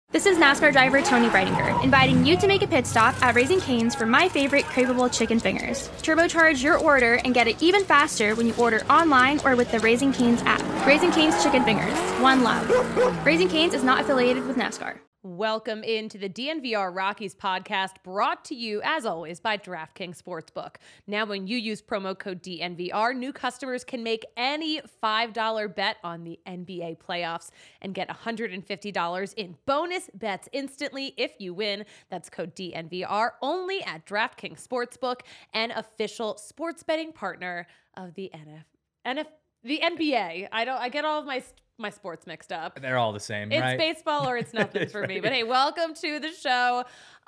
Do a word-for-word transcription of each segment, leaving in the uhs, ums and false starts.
This is NASCAR driver Tony Breidinger, inviting you to make a pit stop at Raising Cane's for my favorite craveable chicken fingers. Turbocharge your order and get it even faster when you order online or with the Raising Cane's app. Raising Cane's Chicken Fingers, one love. Raising Cane's is not affiliated with NASCAR. Welcome into the D N V R Rockies podcast, brought to you, as always, by DraftKings Sportsbook. Now, when you use promo code D N V R, new customers can make any five dollar bet on the N B A playoffs and get one hundred fifty dollars in bonus bets instantly if you win. That's code D N V R only at DraftKings Sportsbook, an official sports betting partner of the N F, N F, the N B A. I don't. I get all of my. St- my sports mixed up. They're all the same, it's right? It's baseball or it's nothing for me. But hey, welcome to the show.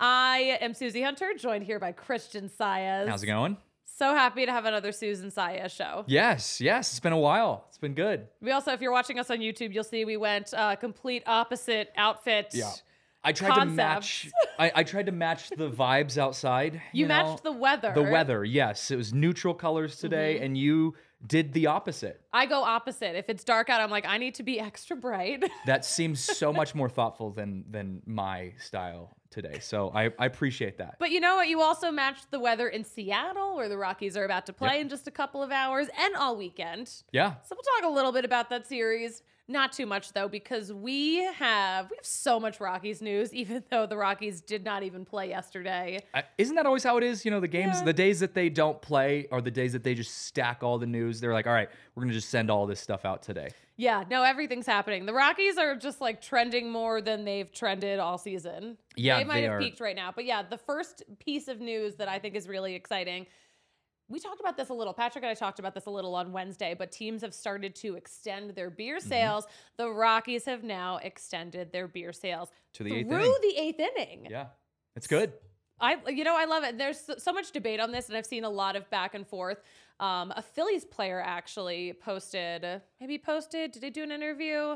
I am Susie Hunter, joined here by Christian Saez. How's it going? So happy to have another Susan Saez show. Yes, yes. It's been a while. It's been good. We also, if you're watching us on YouTube, you'll see we went uh, complete opposite outfit. Yeah. I tried concepts. to match. I, I tried to match the vibes outside. You, you know? matched the weather. The weather, yes. It was neutral colors today, mm-hmm. and you did the opposite. I go opposite. If it's dark out, I'm like, I need to be extra bright. That seems so much more thoughtful than than my style today. So I, I appreciate that. But you know what? You also matched the weather in Seattle, where the Rockies are about to play yep. in just a couple of hours, and all weekend. Yeah. So we'll talk a little bit about that series. Not too much, though, because we have we have so much Rockies news, even though the Rockies did not even play yesterday. Uh, isn't that always how it is? You know, the games, yeah. the days that they don't play are the days that they just stack all the news. They're like, all right, we're going to just send all this stuff out today. Yeah, no, everything's happening. The Rockies are just like trending more than they've trended all season. Yeah, they might they have are. peaked right now. But yeah, the first piece of news that I think is really exciting. We talked about this a little. Patrick and I talked about this a little on Wednesday, but teams have started to extend their beer sales. Mm-hmm. The Rockies have now extended their beer sales to the eighth through inning. the eighth inning. Yeah, it's good. I, you know, I love it. There's so, so much debate on this, and I've seen a lot of back and forth. Um, a Phillies player actually posted, maybe posted, did they do an interview?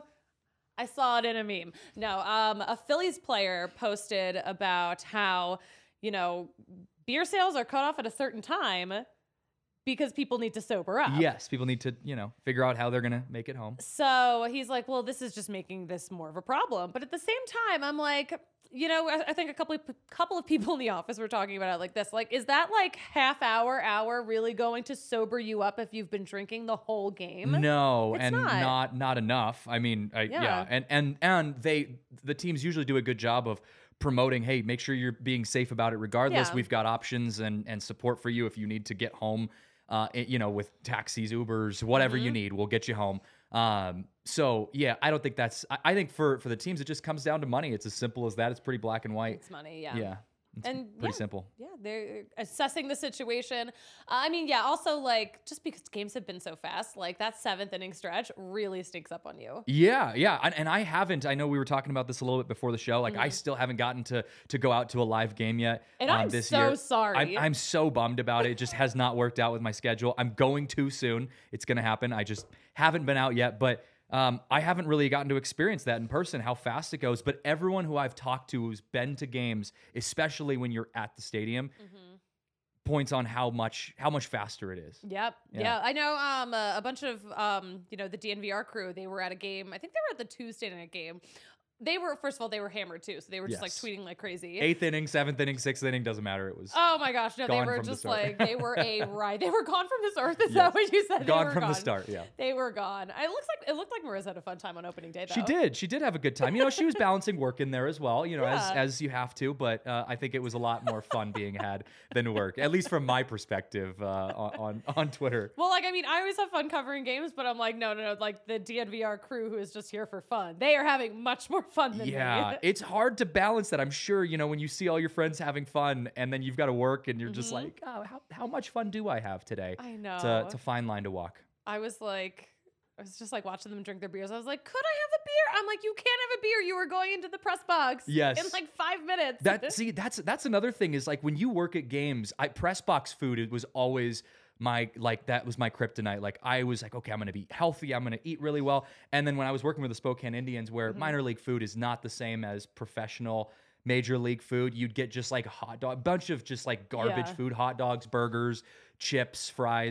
I saw it in a meme. No, um, a Phillies player posted about how, you know, beer sales are cut off at a certain time because people need to sober up. Yes, people need to, you know, figure out how they're going to make it home. So he's like, well, this is just making this more of a problem. But at the same time, I'm like, you know, I, I think a couple of, couple of people in the office were talking about it like this. Like, is that like half hour, hour really going to sober you up if you've been drinking the whole game? No, it's and not. not not enough. I mean, I, yeah. yeah, and and and they the teams usually do a good job of promoting, hey, make sure you're being safe about it regardless. Yeah. We've got options and and support for you if you need to get home. Uh, you know, with taxis, Ubers, whatever mm-hmm. you need, we'll get you home. Um, so yeah, I don't think that's, I, I think for, for the teams, it just comes down to money. It's as simple as that. It's pretty black and white. It's money. Yeah. Yeah. It's and pretty yeah, simple. Yeah, they're assessing the situation. Uh, I mean, yeah, also, like, just because games have been so fast, like, that seventh inning stretch really sneaks up on you. Yeah, yeah. And, and I haven't, I know we were talking about this a little bit before the show. Like, mm-hmm. I still haven't gotten to to go out to a live game yet. And um, I'm this so year. sorry. I'm, I'm so bummed about it. It just has not worked out with my schedule. I'm going too soon. It's going to happen. I just haven't been out yet. But Um, I haven't really gotten to experience that in person, how fast it goes. But everyone who I've talked to who's been to games, especially when you're at the stadium, mm-hmm. points on how much how much faster it is. Yep. Yeah. yeah. I know um, a, a bunch of, um, you know, the D N V R crew, they were at a game. I think they were at the Tuesday night game. They were, first of all, they were hammered too. So they were just yes. like tweeting like crazy. Eighth inning, seventh inning, sixth inning, doesn't matter. It was. Oh my gosh. No, they were just the like, they were a ride. They were gone from this earth. Is yes. that what you said? Gone they were from gone. the start. Yeah. They were gone. It looks like, it looked like Marissa had a fun time on opening day though. She did. She did have a good time. You know, she was balancing work in there as well, you know, yeah. as, as you have to. But uh, I think it was a lot more fun being had than work, at least from my perspective uh, on, on Twitter. Well, like, I mean, I always have fun covering games, but I'm like, no, no, no. Like the D N V R crew who is just here for fun. They are having much more fun than yeah, me. It's hard to balance that. I'm sure, you know, when you see all your friends having fun and then you've got to work and you're mm-hmm. just like, oh, how, how much fun do I have today? I know. It's a, it's a fine line to walk. I was like, I was just like watching them drink their beers. I was like, could I have a beer? I'm like, you can't have a beer. You were going into the press box yes. in like five minutes. That see, that's that's another thing is like when you work at games, I press box food, it was always my, like, that was my kryptonite. Like, I was like, okay, I'm going to be healthy. I'm going to eat really well. And then when I was working with the Spokane Indians, where mm-hmm. minor league food is not the same as professional major league food, you'd get just like a hot dog, a bunch of just like garbage yeah. food, hot dogs, burgers, chips, fries.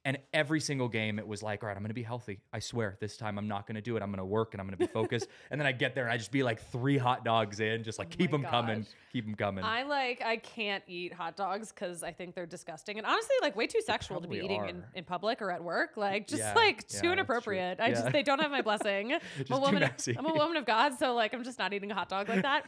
And every single game, it was like, all right, I'm going to be healthy. I swear this time I'm not going to do it. I'm going to work and I'm going to be focused. And then I get there and I just be like three hot dogs in, just like Oh keep my them coming, gosh. keep them coming. I like I can't eat hot dogs because I think they're disgusting and honestly like way too sexual to be probably eating in, are. in public or at work. Like just Yeah, like yeah, too that's true. inappropriate. I Yeah. just they don't have my blessing. I'm Just a too woman. messy. I'm a woman of God, so like I'm just not eating a hot dog like that.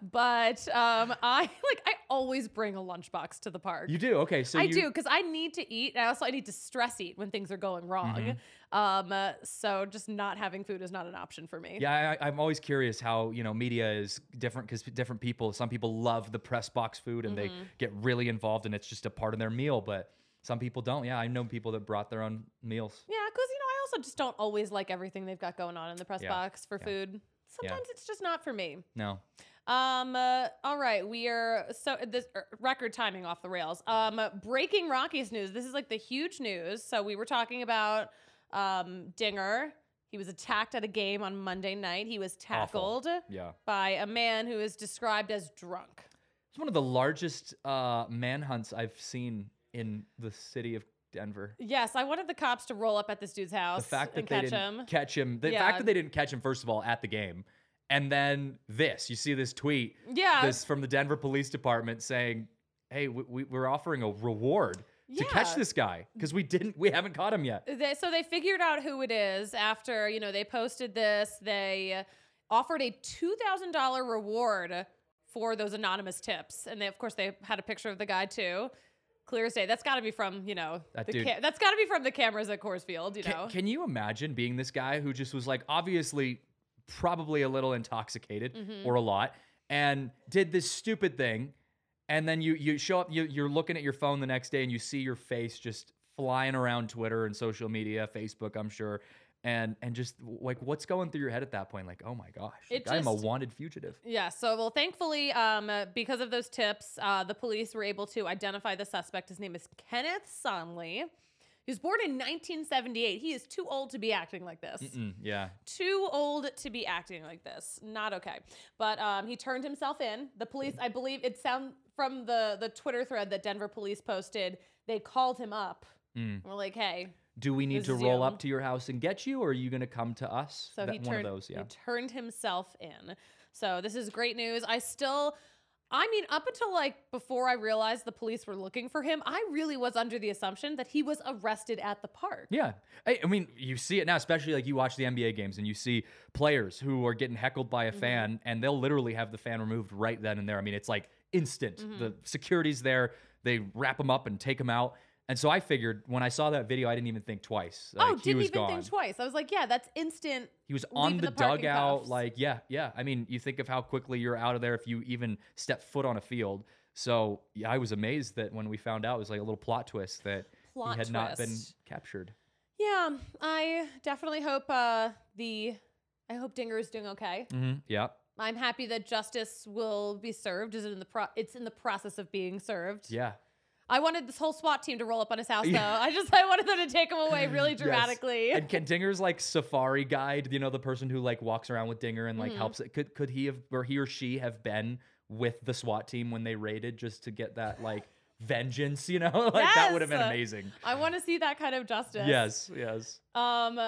But um, I like I always bring a lunchbox to the park. You do? Okay. So I you, do because I need to eat. And I also I need to stress eat when things are going wrong. Mm-hmm. Um, uh, so just not having food is not an option for me. Yeah, I, I'm always curious how, you know, media is different because different people, some people love the press box food and Mm-hmm. they get really involved and it's just a part of their meal, but some people don't. Yeah, I know people that brought their own meals. Yeah, because you know I also just don't always like everything they've got going on in the press Yeah, box for yeah. food. Sometimes it's just not for me. No. Um. uh, all right, we are so this er, record timing off the rails. Um. Breaking Rockies news. This is like the huge news. So we were talking about um Dinger. He was attacked at a game on Monday night. He was Awful. tackled Yeah. by a man who is described as drunk. It's one of the largest uh, manhunts I've seen in the city of Denver. Yes, I wanted the cops to roll up at this dude's house The fact that and they catch didn't him. catch him, the Yeah. fact that they didn't catch him, first of all, at the game. And then this, you see this tweet Yeah. this from the Denver Police Department saying, hey, we, we, we're offering a reward to catch Yeah. this guy because we didn't, we haven't caught him yet. They, so they figured out who it is after, you know, they posted this. They offered a two thousand dollars reward for those anonymous tips. And they, of course, they had a picture of the guy too. Clear as day. That's got to be from, you know, That the dude- ca- that's got to be from the cameras at Coors Field, you know. Can, can you imagine being this guy who just was like, obviously, probably a little intoxicated Mm-hmm. or a lot, and did this stupid thing, and then you you show up, you, you're looking at your phone the next day, and you see your face just flying around Twitter and social media, Facebook, I'm sure, and and just like what's going through your head at that point? Like, oh my gosh, It like, I'm a just- wanted fugitive. Yeah, so well, thankfully, um, uh, because of those tips, uh, the police were able to identify the suspect. His name is Kenneth Sonley. He was born in nineteen seventy-eight. He is too old to be acting like this. Mm, yeah, Too old to be acting like this. Not okay. But um, he turned himself in. The police, I believe, it sound from the the Twitter thread that Denver police posted. They called him up. Mm. We're like, hey. Do we need This to is roll you. up to your house and get you, or are you going to come to us? So That- he one turned. of those, yeah. He turned himself in. So this is great news. I still. I mean, up until like before I realized the police were looking for him, I really was under the assumption that he was arrested at the park. Yeah. I, I mean, you see it now, especially like you watch the N B A games and you see players who are getting heckled by a Mm-hmm. fan and they'll literally have the fan removed right then and there. I mean, it's like instant. Mm-hmm. The security's there. They wrap them up and take them out. And so I figured when I saw that video, I didn't even think twice. Like, oh, he didn't was even gone. think twice. I was like, yeah, that's instant. He was on leaving the, the park in dugout. cuffs. Like, yeah, yeah. I mean, you think of how quickly you're out of there if you even step foot on a field. So yeah, I was amazed that when we found out, it was like a little plot twist that Plot he had not been twist. captured. Yeah, I definitely hope uh, the I hope Dinger is doing okay. Mm-hmm. Yeah. I'm happy that justice will be served. Is it in the pro- it's in the process of being served. Yeah. I wanted this whole SWAT team to roll up on his house though. Yeah. I just I wanted them to take him away really Yes. dramatically. And can Dinger's like safari guide, you know, the person who like walks around with Dinger and like Mm-hmm. helps it. Could could he have or he or she have been with the SWAT team when they raided just to get that like vengeance, you know? Like that would have been Yes. amazing. I want to see that kind of justice. Yes, yes. Um,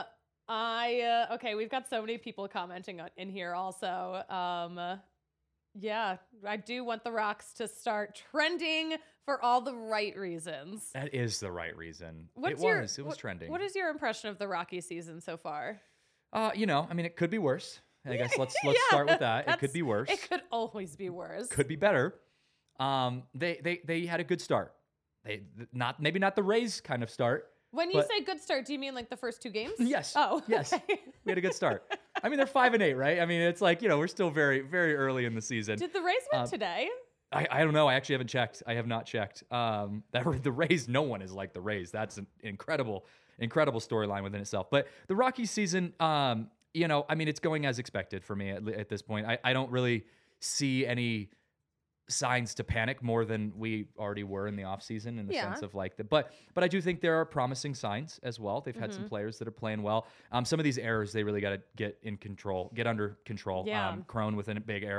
I uh, okay. We've got so many people commenting on, in here. Also, um, yeah, I do want the Rocks to start trending for all the right reasons. That is the right reason. What's it your, was. It was what- trending. What is your impression of the Rocky season so far? uh, you know, I mean, it could be worse. I guess let's let's Yeah, start with that. It that's- could be worse. It could always be worse. Could be better. Um, they they they had a good start. They not maybe not the Rays kind of start. When you but- say good start, do you mean like the first two games? Yes. Oh, Yes. okay. We had a good start. I mean, they're five and eight, right? I mean, it's like, you know, we're still very, very early in the season. Did the Rays win Um, today? I, I don't know. I actually haven't checked. I have not checked. Um, that the Rays, no one is like the Rays. That's an incredible, incredible storyline within itself. But the Rockies season, um, you know, I mean, it's going as expected for me at, at this point. I, I don't really see any signs to panic more than we already were in the offseason in the Yeah. sense of like the but but I do think there are promising signs as well. They've had Mm-hmm. some players that are playing well. Um, some of these errors they really got to get in control, get under control. Yeah. Um, Crone with a big error.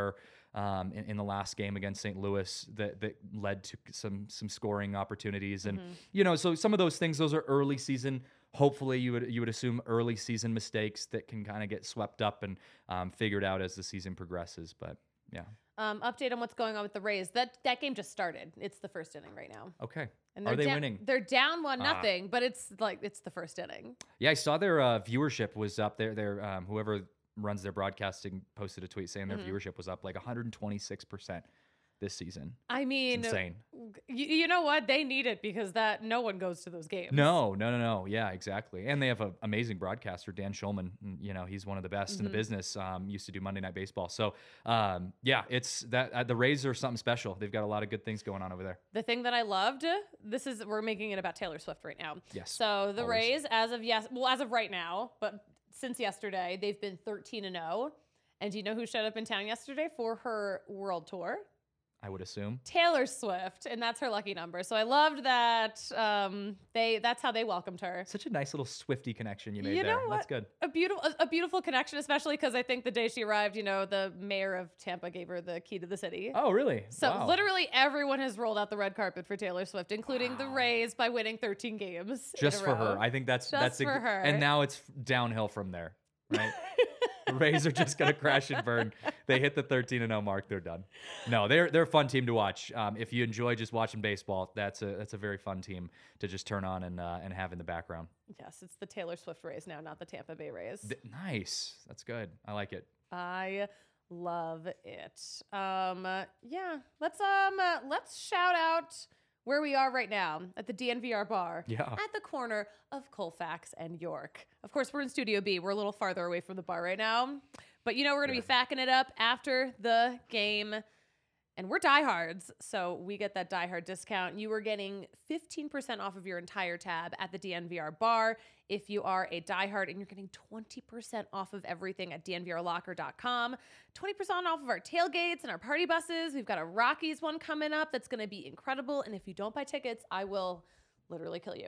um, in, in the last game against Saint Louis that that led to some some scoring opportunities, and Mm-hmm. you know, so some of those things, those are early season. Hopefully, you would you would assume early season mistakes that can kind of get swept up and um, figured out as the season progresses. But yeah, Um, update on what's going on with the Rays. That that game just started. It's the first inning right now. okay. And Are they're they down- winning? They're down one Ah. nothing, but it's like it's the first inning. Yeah, I saw their uh, viewership was up there. Their um, whoever runs their broadcasting posted a tweet saying their Mm-hmm. viewership was up like one hundred twenty-six percent this season. I mean, It's insane. You, you know what? They need it because that no one goes to those games. No, no, no, no. Yeah, exactly. And they have an amazing broadcaster, Dan Schulman. and, You know, he's one of the best in the business. Um, used to do Monday Night Baseball. So, um, yeah, it's that uh, the Rays are something special. They've got a lot of good things going on over there. The thing that I loved, this is we're making it about Taylor Swift right now. Yes, So the always. Rays, as of yes, well, as of right now, but since yesterday, they've been thirteen and zero. And do you know who showed up in town yesterday for her world tour? I would assume. Taylor Swift, and that's her lucky number. So I loved that. Um, they that's how they welcomed her. Such a nice little Swifty connection you made You there. know what? That's good. A beautiful, a, a beautiful connection, especially because I think the day she arrived, you know, the mayor of Tampa gave her the key to the city. Oh, really? So Wow. literally everyone has rolled out the red carpet for Taylor Swift, including the Rays by winning thirteen games. in just a for row. her. I think that's Just that's for ex- her. And now it's downhill from there, right? The Rays are just gonna crash and burn. They hit the thirteen and oh mark, they're done. No, they're they're a fun team to watch. Um, if you enjoy just watching baseball, that's a that's a very fun team to just turn on and uh, and have in the background. Yes, it's the Taylor Swift Rays now, not the Tampa Bay Rays. Th- nice, that's good. I like it. I love it. Um, uh, yeah, let's um uh, let's shout out where we are right now at the D N V R bar. Yeah. At the corner of Colfax and York. Of course, we're in Studio B. We're a little farther away from the bar right now, but you know we're gonna be facking it up after the game. And we're diehards, so we get that diehard discount. You are getting fifteen percent off of your entire tab at the D N V R bar if you are a diehard, and you're getting twenty percent off of everything at D N V R locker dot com. twenty percent off of our tailgates and our party buses. We've got a Rockies one coming up that's going to be incredible, and if you don't buy tickets, I will literally kill you.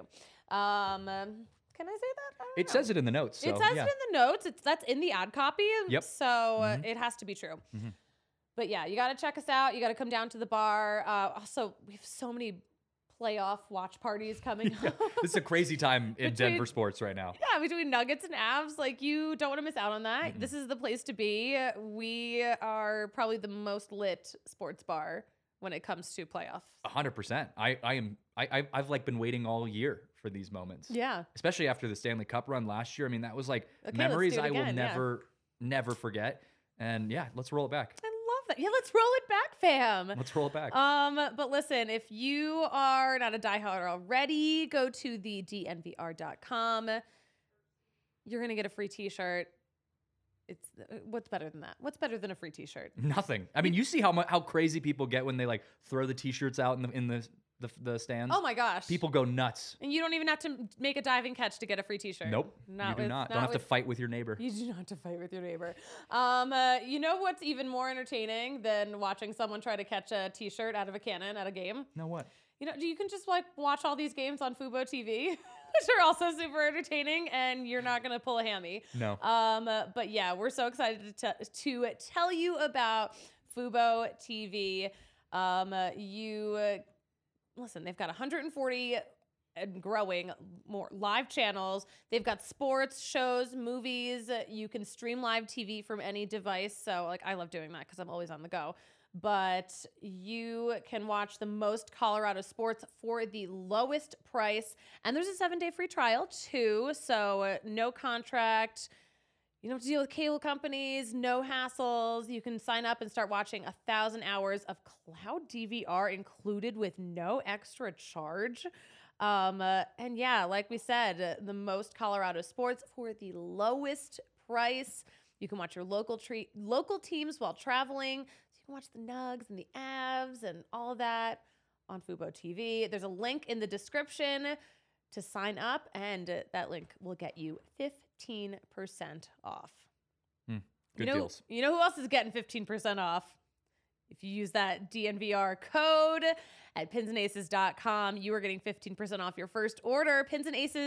Um, can I say that? I don't It know. says it in the notes. So, It says yeah. it in the notes. It's that's in the ad copy. Yep. So uh, it has to be true. But yeah, you got to check us out. You got to come down to the bar. Uh, also, we have so many playoff watch parties coming up. This is a crazy time in Between- Denver sports right now. Yeah, between Nuggets and Avs, like you don't want to miss out on that. This is the place to be. We are probably the most lit sports bar when it comes to playoffs. A hundred percent. I I am. I I- I've like been waiting all year for these moments. Yeah. Especially after the Stanley Cup run last year. I mean, that was like let's memories do it I will again, yeah. never never forget. And yeah, let's roll it back. I love that. Yeah, let's roll it back, fam. Let's roll it back. Um, but listen, if you are not a diehard already, go to the D N V R dot com. You're gonna get a free T-shirt. It's what's better than that? What's better than a free T-shirt? Nothing. I mean, you see how mu- how crazy people get when they like throw the T-shirts out in the in the the, the stands. Oh my gosh! People go nuts. And you don't even have to make a diving catch to get a free T-shirt. Nope. Not you do with- not. Don't have to with- fight with your neighbor. You do not have to fight with your neighbor. Um, uh, you know what's even more entertaining than watching someone try to catch a T-shirt out of a cannon at a game? No what? You know, you can just like watch all these games on Fubo T V, which are also super entertaining, and you're not gonna pull a hammy. No. Um, uh, but yeah, we're so excited to, t- to tell you about Fubo T V. Um, uh, you uh, listen, they've got one hundred forty and growing more live channels. They've got sports, shows, movies. You can stream live T V from any device. So like, I love doing that because I'm always on the go. But you can watch the most Colorado sports for the lowest price. And there's a seven-day free trial, too. So uh, no contract. You don't have to deal with cable companies, no hassles. You can sign up and start watching a thousand hours of cloud D V R included with no extra charge. Um, uh, and yeah, like we said, uh, the most Colorado sports for the lowest price. You can watch your local treat, local teams while traveling. So you can watch the Nugs and the Avs and all of that on Fubo T V. There's a link in the description to sign up, and uh, that link will get you fifteen percent off. Good you know, deals. You know who else is getting fifteen percent off? If you use that D N V R code at pins and aces dot com, you are getting fifteen percent off your first order. Pins and Aces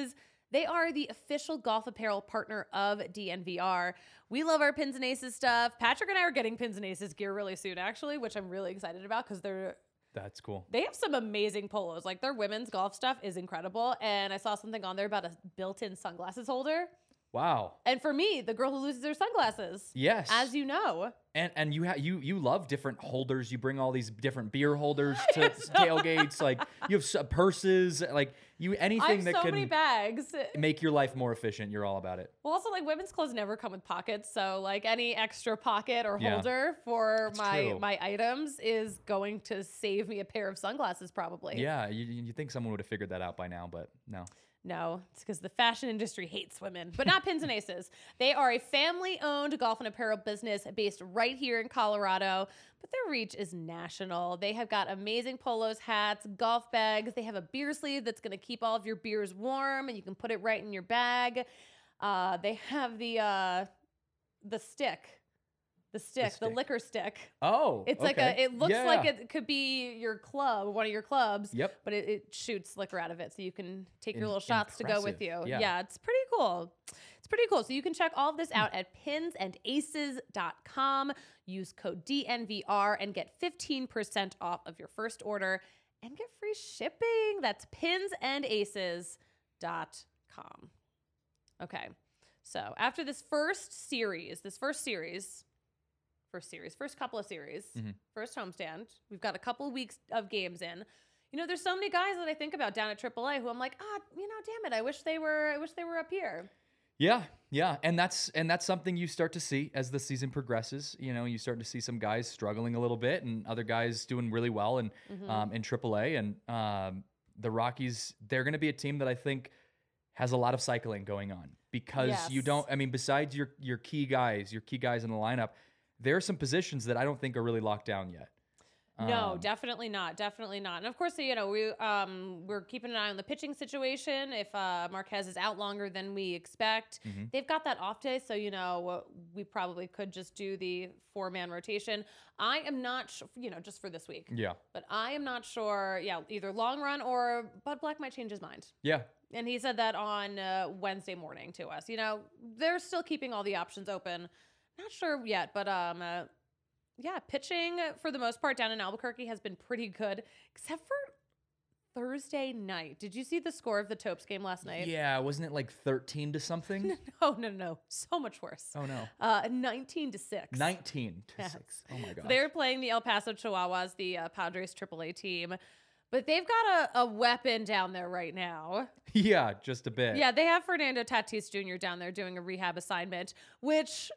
They are the official golf apparel partner of D N V R. We love our Pins and Aces stuff. Patrick and I are getting Pins and Aces gear really soon, actually, which I'm really excited about because they're That's cool. they have some amazing polos. Like their women's golf stuff is incredible. And I saw something on there about a built-in sunglasses holder. Wow. And for me, the girl who loses her sunglasses. Yes. As you know. And and you ha- you you love different holders. You bring all these different beer holders to tailgates. Like you have s- purses. Like you I anything have that so can many bags. make your life more efficient. You're all about it. Well, also like women's clothes never come with pockets, so like any extra pocket or Yeah. holder for That's my true. my items is going to save me a pair of sunglasses probably. Yeah, you you think someone would have figured that out by now, but no. No, it's because the fashion industry hates women, but not Pins and Aces. They are a family-owned golf and apparel business based right here in Colorado, but their reach is national. They have got amazing polos, hats, golf bags. They have a beer sleeve that's going to keep all of your beers warm, and you can put it right in your bag. Uh, they have the uh, the stick, the stick, the, stick. liquor stick. Oh, It's like okay. a. It looks Yeah. like it could be your club, one of your clubs. Yep. But it, it shoots liquor out of it, so you can take your In- little shots to go with you. impressive. Yeah. Yeah. It's pretty cool. It's pretty cool. So you can check all of this out at pins and aces dot com. Use code D N V R and get fifteen percent off of your first order and get free shipping. That's pins and aces dot com. Okay. So after this first series, this first series. First series, first couple of series, Mhm. first homestand. We've got a couple weeks of games in. You know, there's so many guys that I think about down at triple A who I'm like, ah, you know, damn it, I wish they were, I wish they were up here. Yeah, yeah, and that's and that's something you start to see as the season progresses. You know, you start to see some guys struggling a little bit, and other guys doing really well in Mhm. um, in triple A. And um, the Rockies, they're going to be a team that I think has a lot of cycling going on because you Yes. don't. I mean, besides your your key guys, your key guys in the lineup, there are some positions that I don't think are really locked down yet. No, Um, definitely not. Definitely not. And of course, you know, we um we're keeping an eye on the pitching situation. If uh Marquez is out longer than we expect, Mhm. they've got that off day, so you know we probably could just do the four man rotation. I am not, sh- you know, just for this week. Yeah, But I am not sure. Yeah, either long run or Bud Black might change his mind. yeah, And he said that on uh, Wednesday morning to us. You know, they're still keeping all the options open. Not sure yet, but um, uh, yeah, pitching for the most part down in Albuquerque has been pretty good, except for Thursday night. Did you see the score of the Topes game last night? yeah. Wasn't it like thirteen to something? No, no, no, so much worse. Oh no, Uh, nineteen to six. nineteen to Yes. six. Oh my So gosh. they're playing the El Paso Chihuahuas, the uh, Padres triple A team. But they've got a, a weapon down there right now. Yeah, just a bit. Yeah, they have Fernando Tatis Junior down there doing a rehab assignment, which,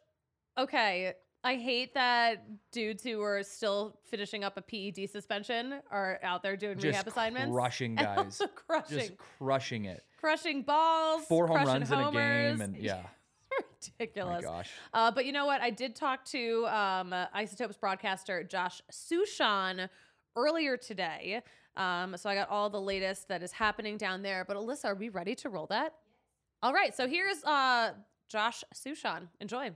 okay, I hate that dudes who are still finishing up a P E D suspension are out there doing just rehab assignments. crushing And guys, also crushing, just crushing it. crushing balls, Four home crushing runs in a homers. game, and yeah, oh Ridiculous. my gosh. Uh, but you know what? I did talk to um, uh, Isotopes broadcaster Josh Sushan earlier today. Um, so I got all the latest that is happening down there. But Alyssa, are we ready to roll that? All right. So here's uh, Josh Sushan. Enjoy.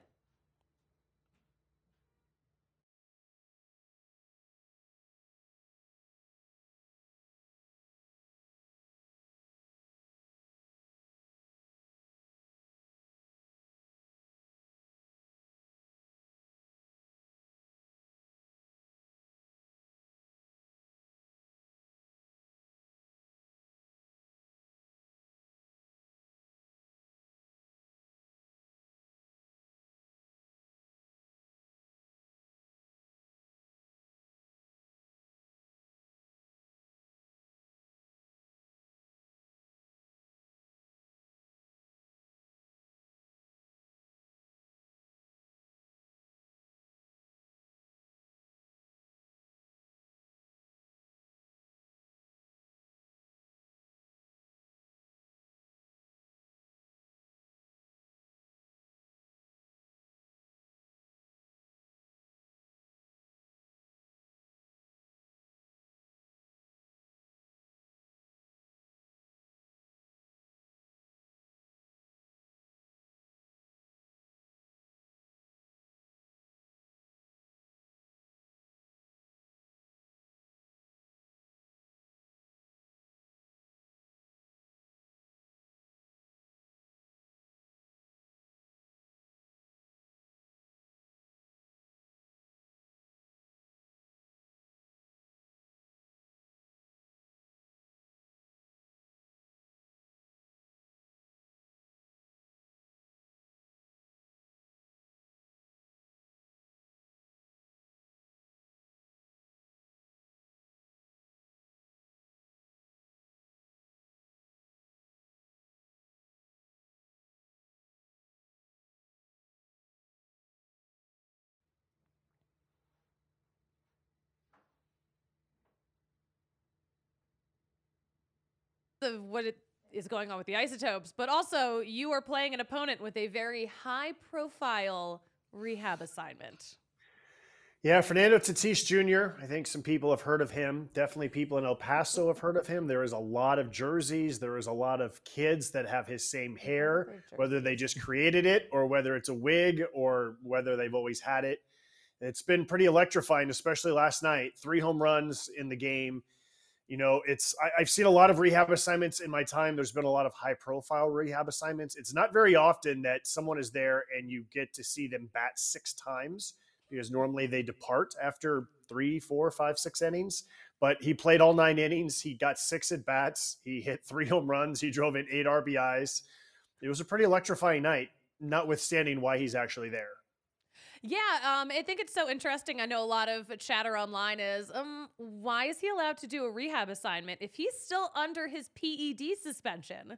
of what it is going on with the Isotopes, but also you are playing an opponent with a very high-profile rehab assignment. Yeah, Fernando Tatis Junior I think some people have heard of him. Definitely people in El Paso have heard of him. There is a lot of jerseys. There is a lot of kids that have his same hair, whether they just created it or whether it's a wig or whether they've always had it. It's been pretty electrifying, especially last night. Three home runs in the game. You know, it's I, I've seen a lot of rehab assignments in my time. There's been a lot of high-profile rehab assignments. It's not very often that someone is there and you get to see them bat six times, because normally they depart after three, four, five, six innings. But he played all nine innings. He got six at bats. He hit three home runs. He drove in eight R B Is. It was a pretty electrifying night, notwithstanding why he's actually there. Yeah, um, I think it's so interesting. I know a lot of chatter online is, um, why is he allowed to do a rehab assignment if he's still under his P E D suspension?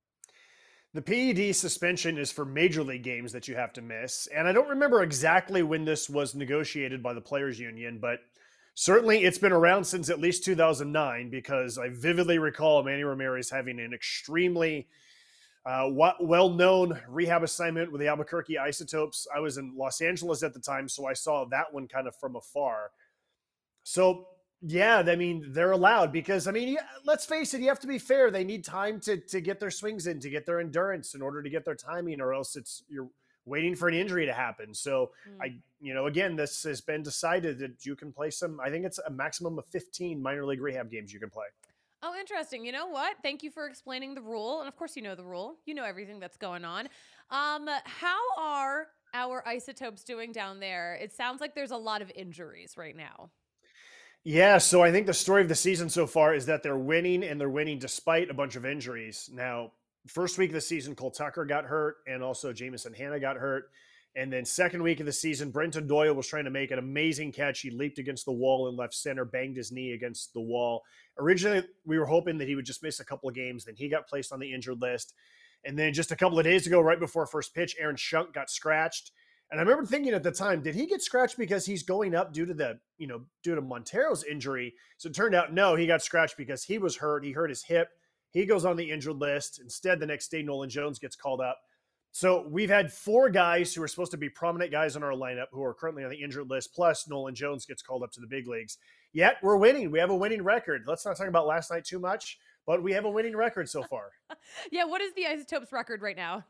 The P E D suspension is for major league games that you have to miss. And I don't remember exactly when this was negotiated by the Players Union, but certainly it's been around since at least two thousand nine, because I vividly recall Manny Ramirez having an extremely uh, well-known rehab assignment with the Albuquerque Isotopes. I was in Los Angeles at the time, so I saw that one kind of from afar. So yeah, I mean, they're allowed because, I mean, let's face it, you have to be fair. They need time to to get their swings in, to get their endurance in order to get their timing, or else it's you're waiting for an injury to happen. So mm. I, you know, again, this has been decided that you can play some, I think it's a maximum of fifteen minor league rehab games you can play. Oh, interesting. You know what? Thank you for explaining the rule. And of course, you know the rule. You know everything that's going on. Um, how are our Isotopes doing down there? It sounds like there's a lot of injuries right now. Yeah, so I think the story of the season so far is that they're winning, and they're winning despite a bunch of injuries. Now, first week of the season, Cole Tucker got hurt, and also Jameson Hanna got hurt. And then second week of the season, Brenton Doyle was trying to make an amazing catch. He leaped against the wall in left center, banged his knee against the wall. Originally, we were hoping that he would just miss a couple of games. Then he got placed on the injured list. And then just a couple of days ago, right before first pitch, Aaron Schunk got scratched. And I remember thinking at the time, did he get scratched because he's going up due to the, you know, due to Montero's injury? So it turned out, no, he got scratched because he was hurt. He hurt his hip. He goes on the injured list. Instead, the next day, Nolan Jones gets called up. So we've had four guys who are supposed to be prominent guys in our lineup who are currently on the injured list, plus Nolan Jones gets called up to the big leagues. Yet we're winning. We have a winning record. Let's not talk about last night too much, but we have a winning record so far. Yeah, what is the Isotopes record right now?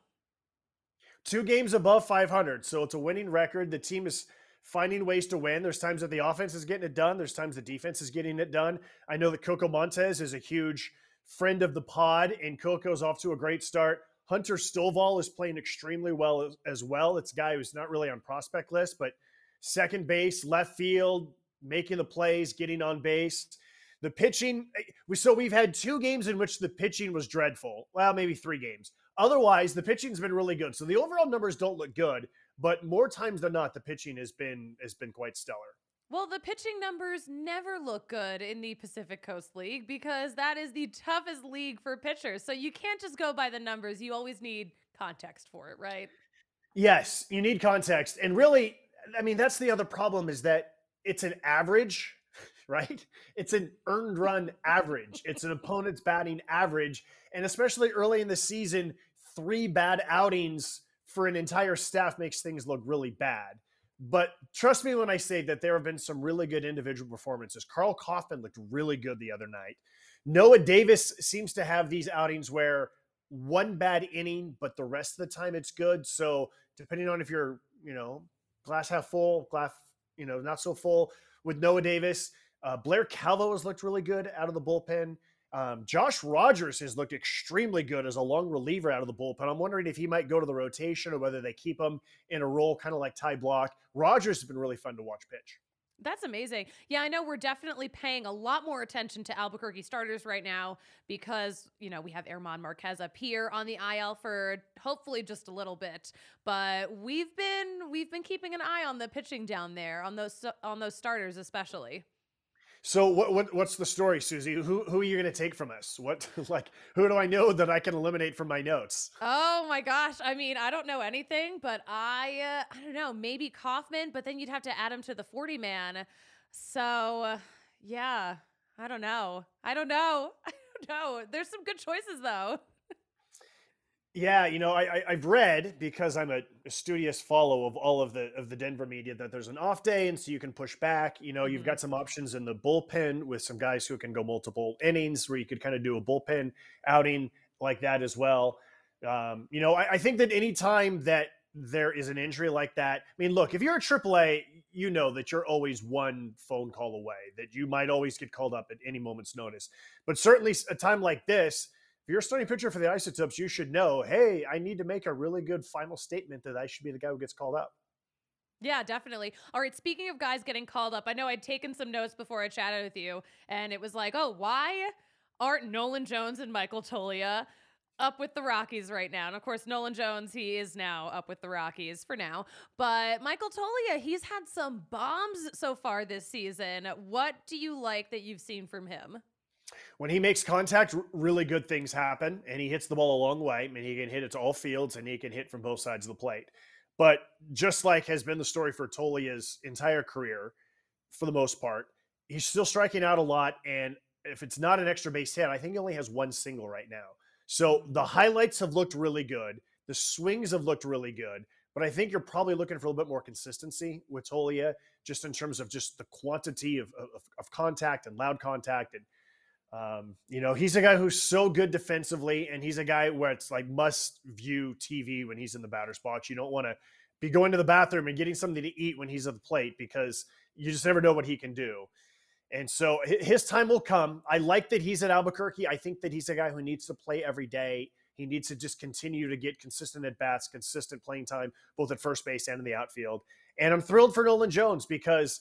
Two games above five hundred. So it's a winning record. The team is finding ways to win. There's times that the offense is getting it done. There's times the defense is getting it done. I know that Coco Montes is a huge friend of the pod, and Coco's off to a great start. Hunter Stovall is playing extremely well as, as well. It's a guy who's not really on prospect list, but second base, left field, making the plays, getting on base. The pitching, so we've had two games in which the pitching was dreadful. Well, maybe three games. Otherwise, the pitching's been really good. So the overall numbers don't look good, but more times than not, the pitching has been has been quite stellar. Well, the pitching numbers never look good in the Pacific Coast League because that is the toughest league for pitchers. So you can't just go by the numbers. You always need context for it, right? Yes, you need context. And really, I mean, that's the other problem is that it's an average, right? It's an earned run average. It's an opponent's batting average. And especially early in the season, three bad outings for an entire staff makes things look really bad. But trust me when I say that there have been some really good individual performances. Carl Kaufman looked really good the other night. Noah Davis seems to have these outings where one bad inning, but the rest of the time it's good. So depending on if you're, you know, glass half full, glass, you know, not so full with Noah Davis, uh, Blair Calvo has looked really good out of the bullpen. Um, Josh Rogers has looked extremely good as a long reliever out of the bullpen. I'm wondering if he might go to the rotation or whether they keep him in a role kind of like Ty Block. Rogers has been really fun to watch pitch. That's amazing. Yeah, I know we're definitely paying a lot more attention to Albuquerque starters right now because, you know, we have Herman Marquez up here on the I L for hopefully just a little bit. But we've been we've been keeping an eye on the pitching down there, on those on those starters especially. So what, what what's the story, Susie? Who who are you going to take from us? What like who do I know that I can eliminate from my notes? Oh my gosh! I mean, I don't know anything, but I uh, I don't know. Maybe Kaufman, but then you'd have to add him to the forty man. So uh, yeah, I don't know. I don't know. I no, there's some good choices though. Yeah, you know, I, I I've read, because I'm a, a studious follow of all of the of the Denver media, that there's an off day, and so you can push back. You know, mm-hmm. You've got some options in the bullpen with some guys who can go multiple innings, where you could kind of do a bullpen outing like that as well. Um, you know, I, I think that any time that there is an injury like that, I mean, look, if you're a triple A, you know that you're always one phone call away, that you might always get called up at any moment's notice. But certainly a time like this, if you're a starting pitcher for the Isotopes, you should know, hey, I need to make a really good final statement that I should be the guy who gets called up. Yeah, definitely. All right, speaking of guys getting called up, I know I'd taken some notes before I chatted with you, and it was like, oh, why aren't Nolan Jones and Michael Toglia up with the Rockies right now? And of course, Nolan Jones, he is now up with the Rockies for now. But Michael Toglia, he's had some bombs so far this season. What do you like that you've seen from him? When he makes contact, really good things happen, and he hits the ball a long way. I mean, he can hit it to all fields, and he can hit from both sides of the plate. But just like has been the story for Toglia's entire career, for the most part, he's still striking out a lot. And if it's not an extra base hit, I think he only has one single right now. So the highlights have looked really good. The swings have looked really good. But I think you're probably looking for a little bit more consistency with Toglia, just in terms of just the quantity of, of, of contact and loud contact. And Um, you know, he's a guy who's so good defensively, and he's a guy where it's like must view T V when he's in the batter's box. You don't want to be going to the bathroom and getting something to eat when he's at the plate, because you just never know what he can do. And so his time will come. I like that he's at Albuquerque. I think that he's a guy who needs to play every day. He needs to just continue to get consistent at bats, consistent playing time, both at first base and in the outfield. And I'm thrilled for Nolan Jones, because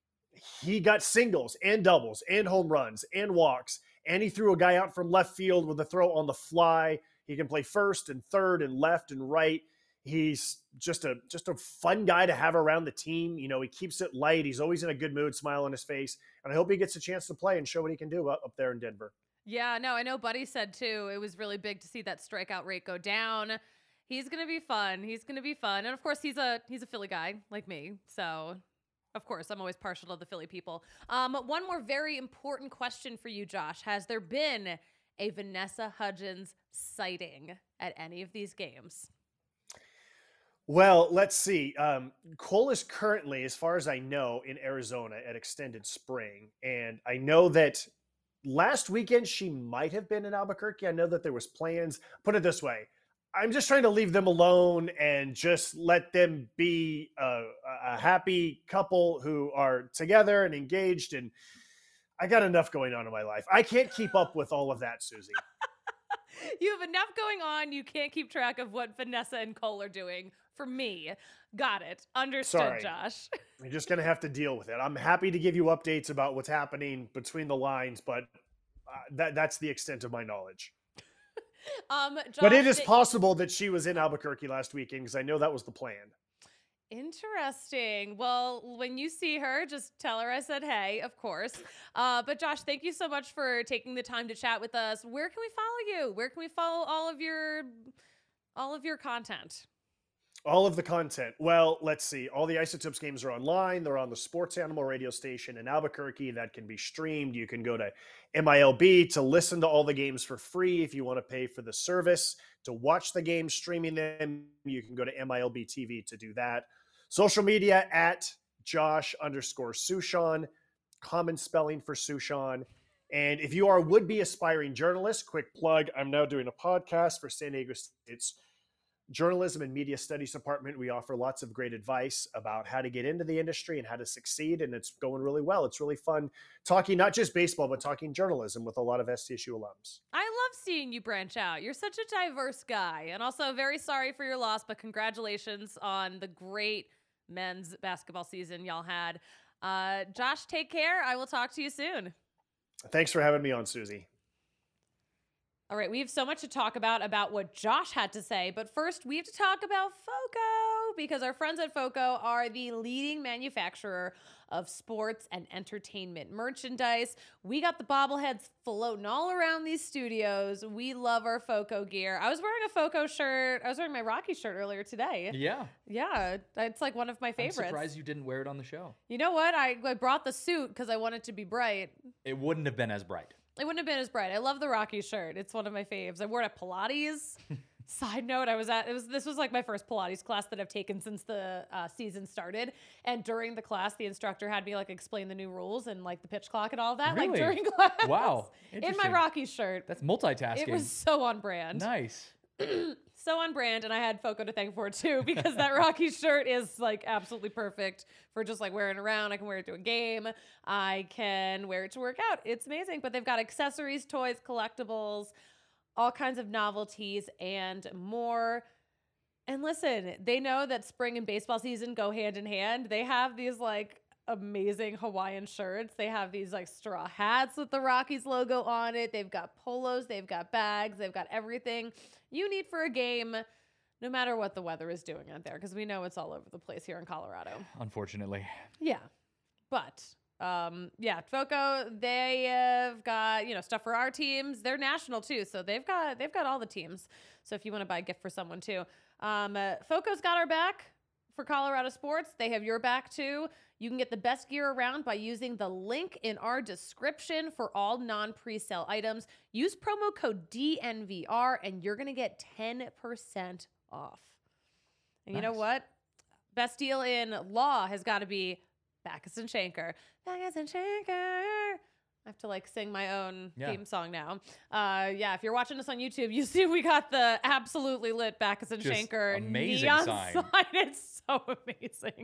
he got singles and doubles and home runs and walks, and he threw a guy out from left field with a throw on the fly. He can play first and third and left and right. He's just a just a fun guy to have around the team. You know, he keeps it light. He's always in a good mood, smile on his face, and I hope he gets a chance to play and show what he can do up, up there in Denver. Yeah, no, I know Buddy said too, it was really big to see that strikeout rate go down. He's going to be fun. He's going to be fun. And of course, he's a he's a Philly guy like me, so of course, I'm always partial to the Philly people. Um, one more very important question for you, Josh. Has there been a Vanessa Hudgens sighting at any of these games? Well, let's see. Um, Cole is currently, as far as I know, in Arizona at Extended Spring. And I know that last weekend she might have been in Albuquerque. I know that there was plans. Put it this way. I'm just trying to leave them alone and just let them be a, a happy couple who are together and engaged. And I got enough going on in my life. I can't keep up with all of that, Susie. You have enough going on. You can't keep track of what Vanessa and Cole are doing. For me, got it. Understood, Sorry. Josh. You're just going to have to deal with it. I'm happy to give you updates about what's happening between the lines, but uh, that that's the extent of my knowledge. um, Josh, but it is possible that she was in Albuquerque last weekend, because I know that was the plan. Interesting. Well, when you see her, just tell her I said hey, of course. Uh, but Josh, thank you so much for taking the time to chat with us. Where can we follow you? Where can we follow all of your all of your content? All of the content. Well, let's see. All the Isotopes games are online. They're on the Sports Animal radio station in Albuquerque. That can be streamed. You can go to M I L B to listen to all the games for free. If you want to pay for the service to watch the games, streaming them, you can go to M I L B T V to do that. Social media at Josh underscore Suchon, common spelling for Suchon. And if you are a would-be aspiring journalist, quick plug, I'm now doing a podcast for San Diego State's Journalism and Media Studies Department. We offer lots of great advice about how to get into the industry and how to succeed, and it's going really well. It's really fun talking not just baseball, but talking journalism with a lot of S T S U alums. I love seeing you branch out. You're such a diverse guy. And also very sorry for your loss, but congratulations on the great men's basketball season y'all had. Uh, Josh, take care. I will talk to you soon. Thanks for having me on, Susie. All right, we have so much to talk about, about what Josh had to say. But first, we have to talk about FOCO, because our friends at FOCO are the leading manufacturer of sports and entertainment merchandise. We got the bobbleheads floating all around these studios. We love our FOCO gear. I was wearing a FOCO shirt. I was wearing my Rocky shirt earlier today. Yeah. Yeah, it's like one of my favorites. I'm surprised you didn't wear it on the show. You know what? I, I brought the suit because I wanted to be bright. It wouldn't have been as bright. it wouldn't have been as bright. I love the Rocky shirt. It's one of my faves. I wore it at Pilates. Side note, I was at, it was, this was like my first Pilates class that I've taken since the uh, season started. And during the class, the instructor had me like explain the new rules and like the pitch clock and all that, Really? like during class. Wow. In my Interesting. Rocky shirt. That's multitasking. It was so on brand. nice. So on brand, and I had Foco to thank for it too, because that Rocky shirt is like absolutely perfect for just like wearing around. I can wear it to a game. I can wear it to work out. It's amazing. But they've got accessories, toys, collectibles, all kinds of novelties and more. And listen, they know that spring and baseball season go hand in hand. They have these like amazing Hawaiian shirts. They have these like straw hats with the Rockies logo on it. They've got polos, they've got bags, they've got everything you need for a game, no matter what the weather is doing out there, because we know it's all over the place here in Colorado. Unfortunately. Yeah. But um, yeah, Foco, they have got, you know, stuff for our teams. They're national too. So they've got, they've got all the teams. So if you want to buy a gift for someone too, um, uh, Foco's got our back for Colorado sports. They have your back too. You can get the best gear around by using the link in our description for all non-presale items. Use promo code D N V R and you're going to get ten percent off. And you know Nice. what? Best deal in law has got to be Backus and Shanker. Backus and Shanker. I have to like sing my own Yeah. theme song now. Uh, yeah, if you're watching us on YouTube, you see we got the absolutely lit Backus and Just Shanker amazing neon sign. sign. It's so amazing.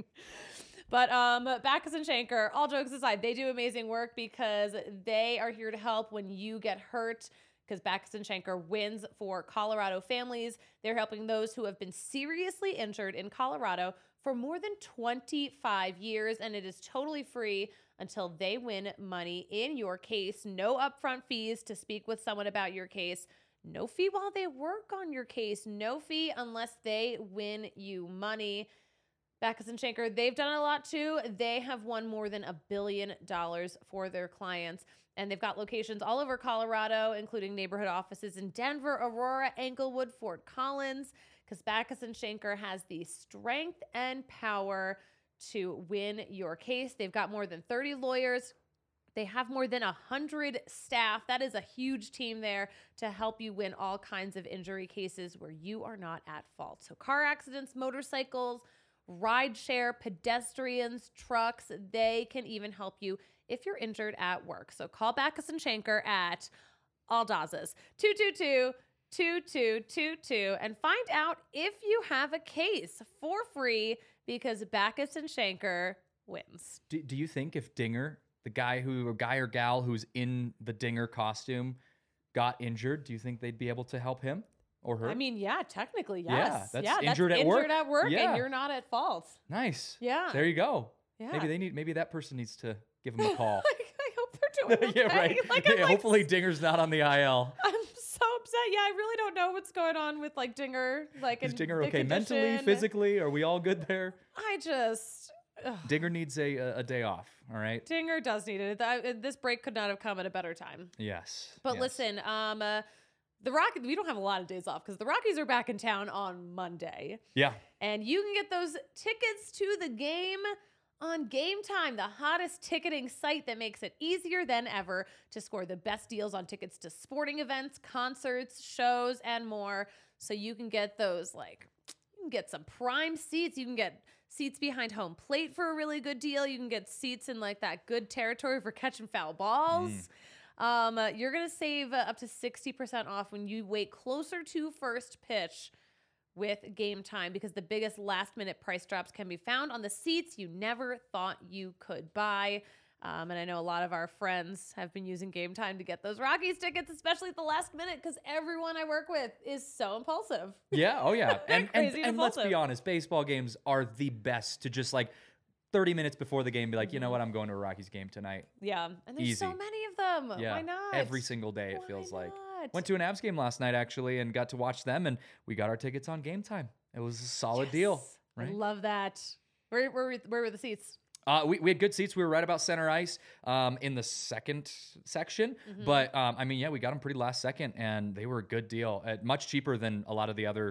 But um, Backus and Shanker, all jokes aside, they do amazing work because they are here to help when you get hurt. Because Backus and Shanker wins for Colorado families. They're helping those who have been seriously injured in Colorado for more than twenty-five years, and it is totally free until they win money in your case. No upfront fees to speak with someone about your case. No fee while they work on your case. No fee unless they win you money. Backus and Shanker, they've done a lot too. They have won more than a billion dollars for their clients. And they've got locations all over Colorado, including neighborhood offices in Denver, Aurora, Englewood, Fort Collins, because Backus and Shanker has the strength and power to win your case. They've got more than thirty lawyers. They have more than one hundred staff. That is a huge team there to help you win all kinds of injury cases where you are not at fault. So car accidents, motorcycles, rideshare, pedestrians, trucks, they can even help you if you're injured at work. So call Backus and Shanker at Aldaz's two two two, two two two two and find out if you have a case for free because Backus and Shanker wins. Do, do you think if Dinger, the guy who, or guy or gal who's in the Dinger costume, got injured, do you think they'd be able to help him or her? I mean, yeah, technically, yes. Yeah, that's yeah, injured at injured work. at work Yeah. and you're not at fault. Nice. Yeah. There you go. Yeah. Maybe they need. Maybe that person needs to give him a call. Like, I hope they're doing okay. yeah, right. Like, Yeah, I'm like, hopefully Dinger's not on the I L. I'm so upset. Yeah, I really don't know what's going on with like Dinger. Like, Is in Dinger the okay mentally, condition. physically? Are we all good there? I just. Ugh. Dinger needs a a, a day off. All right. Dinger does need it. Th- This break could not have come at a better time. Yes. But yes. listen, um, uh, the Rockies, we don't have a lot of days off because the Rockies are back in town on Monday. Yeah. And you can get those tickets to the game on Game Time, the hottest ticketing site that makes it easier than ever to score the best deals on tickets to sporting events, concerts, shows, and more. So you can get those, like, you can get some prime seats. You can get seats behind home plate for a really good deal. You can get seats in, like, that good territory for catching foul balls. Mm. Um, uh, you're going to save uh, up to sixty percent off when you wait closer to first pitch with Game Time, because the biggest last minute price drops can be found on the seats you never thought you could buy. Um, and I know a lot of our friends have been using Game Time to get those Rockies tickets, especially at the last minute, because everyone I work with is so impulsive. Yeah. Oh yeah. and and, Crazy and let's be impulsive. honest, baseball games are the best to just like thirty minutes before the game be like, you know what, I'm going to a Rockies game tonight. Yeah. And there's Easy. so many of them. Yeah. Why not? Every single day it Why feels like. not? Went to an Avs game last night actually and got to watch them, and we got our tickets on Game Time. It was a solid deal. Yes. Right? I love that. Where, where, where were the seats? Uh, we, we had good seats. We were right about center ice um, in the second section. Mm-hmm. But, um, I mean, yeah, we got them pretty last second, and they were a good deal. At much cheaper than a lot of the other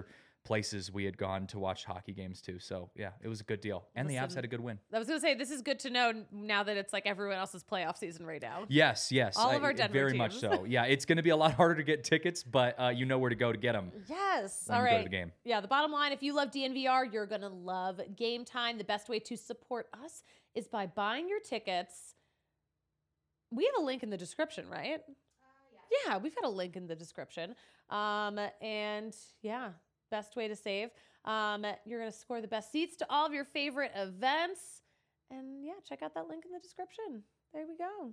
places we had gone to watch hockey games too. So yeah, it was a good deal. And the Listen, Avs had a good win. I was going to say, this is good to know now that it's like everyone else's playoff season right now. Yes, yes. All of I- our Denver Very teams. much so. Yeah, it's going to be a lot harder to get tickets, but uh, you know where to go to get them. Yes. When All you go to right. the game. Yeah. The bottom line, if you love D N V R, you're going to love Game Time. The best way to support us is by buying your tickets. We have a link in the description, right? Uh, yeah. yeah, we've got a link in the description. Um, and yeah, best way to save. Um, you're going to score the best seats to all of your favorite events. And yeah, check out that link in the description. There we go.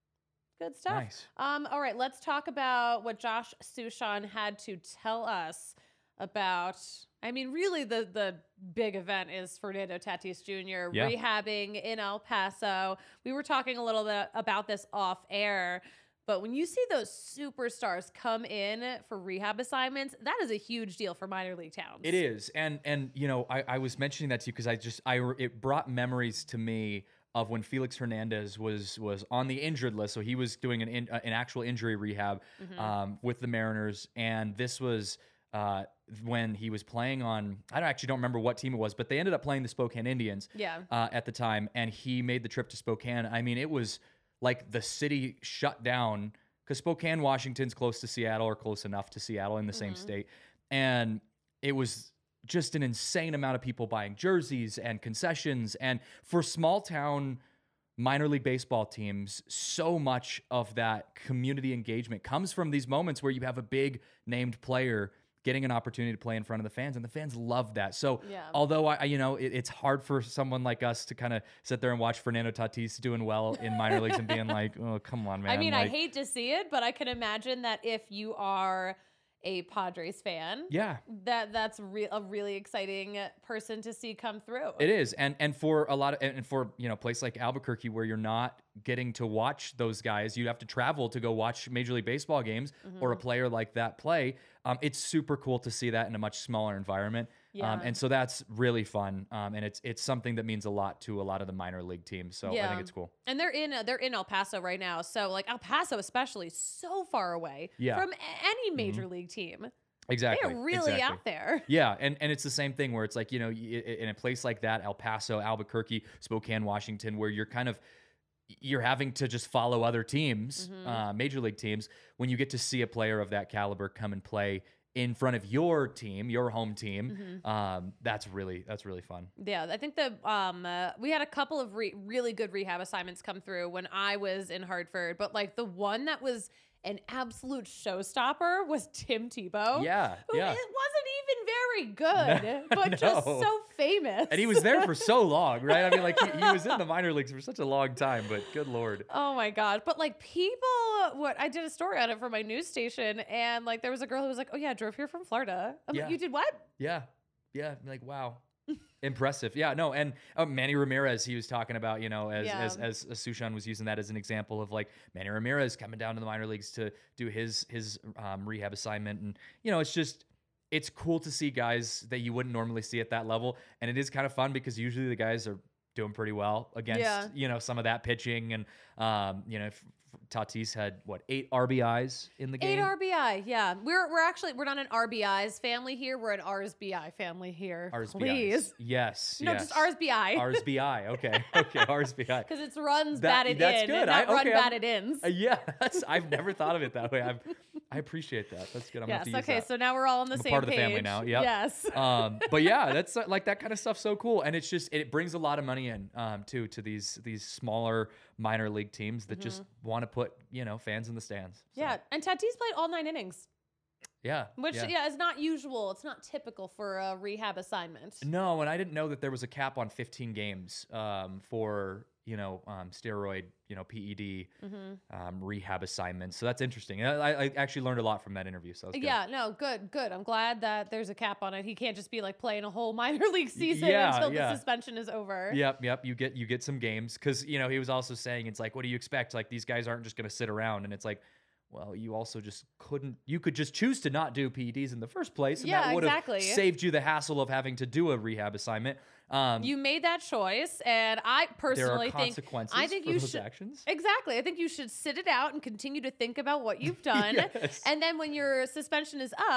Good stuff. Nice. Um, all right, let's talk about what Josh Sushan had to tell us about. I mean, really, the the big event is Fernando Tatis Junior Yeah. rehabbing in El Paso. We were talking a little bit about this off air, but when you see those superstars come in for rehab assignments, that is a huge deal for minor league towns. It is, and and you know, I, I was mentioning that to you because I just I it brought memories to me of when Felix Hernandez was was on the injured list. So he was doing an in, uh, an actual injury rehab Mm-hmm. um, with the Mariners, and this was uh, when he was playing on. I don't actually don't remember what team it was, but they ended up playing the Spokane Indians. Yeah. Uh, at the time, and he made the trip to Spokane. I mean, it was like the city shut down because Spokane, Washington's close to Seattle or close enough to Seattle in the same state. And it was just an insane amount of people buying jerseys and concessions. And for small town minor league baseball teams, so much of that community engagement comes from these moments where you have a big named player getting an opportunity to play in front of the fans, and the fans love that. So Yeah. although I, I- you know, it, it's hard for someone like us to kind of sit there and watch Fernando Tatis doing well in minor leagues and being like, oh, come on, man. I mean, I Like, hate to see it, but I can imagine that if you are a Padres fan, yeah, that that's re- a really exciting person to see come through. it is. And and for a lot of, and for, you know, a place like Albuquerque where you're not getting to watch those guys, you have to travel to go watch Major League Baseball games or a player like that play. Um, it's super cool to see that in a much smaller environment. Yeah. Um, and so that's really fun. Um, and it's it's something that means a lot to a lot of the minor league teams. So I Yeah. think it's cool. And they're in uh, they're in El Paso right now, so like El Paso especially so far away Yeah. from a- any major league team. Exactly. They're really exactly. out there. Yeah, and, and it's the same thing where it's like, you know, y- i- in a place like that, El Paso, Albuquerque, Spokane, Washington, where you're kind of you're having to just follow other teams, Mm-hmm. uh, major league teams. When you get to see a player of that caliber come and play in front of your team, your home team, Mm-hmm. um, that's really that's really fun. Yeah, I think the um uh, we had a couple of re- really good rehab assignments come through when I was in Hartford, but like the one that was an absolute showstopper was Tim Tebow. Yeah, who yeah. it wasn't even very good, but just No. so famous. And he was there for so long, right? I mean, like he, he was in the minor leagues for such a long time, but good Lord. Oh my God. But like people, what I did a story on it for my news station, and like there was a girl who was like, oh yeah, I drove here from Florida. I'm Yeah. like, you did what? Yeah. Yeah. Like, wow. Impressive. Yeah. No. And uh, Manny Ramirez, he was talking about, you know, as, Yeah. as, as, as Sushan was using that as an example of like Manny Ramirez coming down to the minor leagues to do his, his um, rehab assignment. And, you know, it's just, it's cool to see guys that you wouldn't normally see at that level. And it is kind of fun because usually the guys are doing pretty well against, Yeah. you know, some of that pitching. And, um, you know, if, Tatis had what, eight R B Is in the game? Eight R B I. Yeah. We're we're actually we're not an R B Is family here. We're an R S B I family here. R S B Is. Please. Yes. No, yes. just R S B I. R S B I. Okay. Okay. R S B I. Because it's runs That- batted that's in, good. and not I- run okay, I'm- batted ins. Uh, yeah, that's I've never thought of it that way. I'm, I appreciate that. That's good. I'm Yes. gonna have to Okay. use that. So now we're all on the I'm a same part of the page. family now, yep. Yes. um, but yeah, that's uh, like that kind of stuff's so cool, and it's just it brings a lot of money in um, too to these these smaller minor league teams that just want to put you know fans in the stands. So, Yeah. And Tatis played all nine innings, yeah, which yeah. yeah. is not usual. It's not typical for a rehab assignment. No, and I didn't know that there was a cap on fifteen games um, for you know um, steroid you know P E D Mm-hmm. um, rehab assignments. So that's interesting. I, I actually learned a lot from that interview. So that was good. Yeah, no, good, good. I'm glad that there's a cap on it. He can't just be like playing a whole minor league season yeah, until yeah. the suspension is over. Yep, yep. You get you get some games because you know he was also saying it's like, what do you expect? Like these guys aren't just going to sit around, and it's like, well, you also just couldn't. You could just choose to not do P E Ds in the first place, and Yeah, that would have exactly. saved you the hassle of having to do a rehab assignment. Um, You made that choice, and I there are personally think consequences I think for you those should actions. exactly. I think you should sit it out and continue to think about what you've done, Yes. and then when your suspension is up,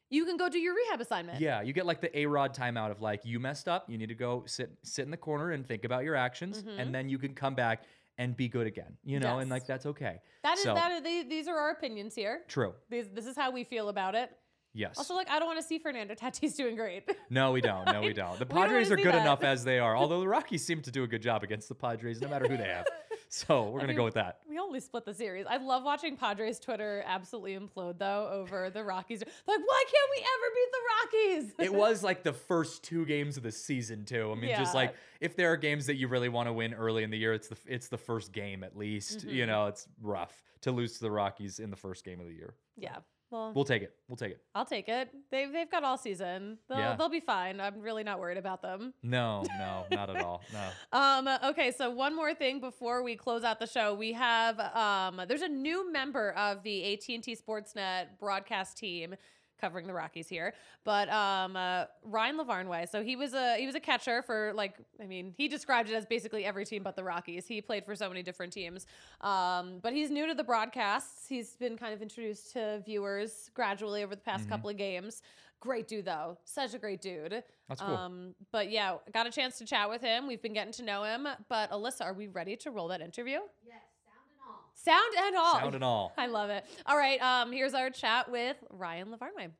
You can go do your rehab assignment. Yeah, you get like the A-Rod timeout of like, you messed up, you need to go sit sit in the corner and think about your actions, Mhm. and then you can come back and be good again, you know, Yes. and like that's okay. That is So- that. Is, these, these are our opinions here. True. These, this is how we feel about it. Yes. Also, like, I don't want to see Fernando Tatis doing great. No, we don't. No, we Right? don't. The We don't wanna Padres are see good that. enough as they are, although the Rockies seem to do a good job against the Padres, no matter who they have. So we're I gonna mean, go with that. We only split the series. I love watching Padres Twitter absolutely implode though over the Rockies. They're like, why can't we ever beat the Rockies? It was like the first two games of the season too. I mean, just Yeah. like if there are games that you really want to win early in the year, it's the it's the first game at least. You Mhm. know, it's rough to lose to the Rockies in the first game of the year. Yeah. Well, We'll take it. We'll take it. I'll take it. They've they've got all season. They'll Yeah. they'll be fine. I'm really not worried about them. No, no, not at all. No. Um, okay, so one more thing before we close out the show. We have um there's a new member of the A T and T Sportsnet broadcast team covering the Rockies here. But um uh, Ryan Lavarnway. So he was a he was a catcher for like I mean, he described it as basically every team but the Rockies. He played for so many different teams. Um, but he's new to the broadcasts. He's been kind of introduced to viewers gradually over the past Mhm. couple of games. Great dude though. Such a great dude. That's cool. Um, but yeah, got a chance to chat with him. We've been getting to know him. But Alyssa, are we ready to roll that interview? Yes, sound and all. Sound and all. Sound and all. I love it. All right, um, here's our chat with Ryan Lavarnway.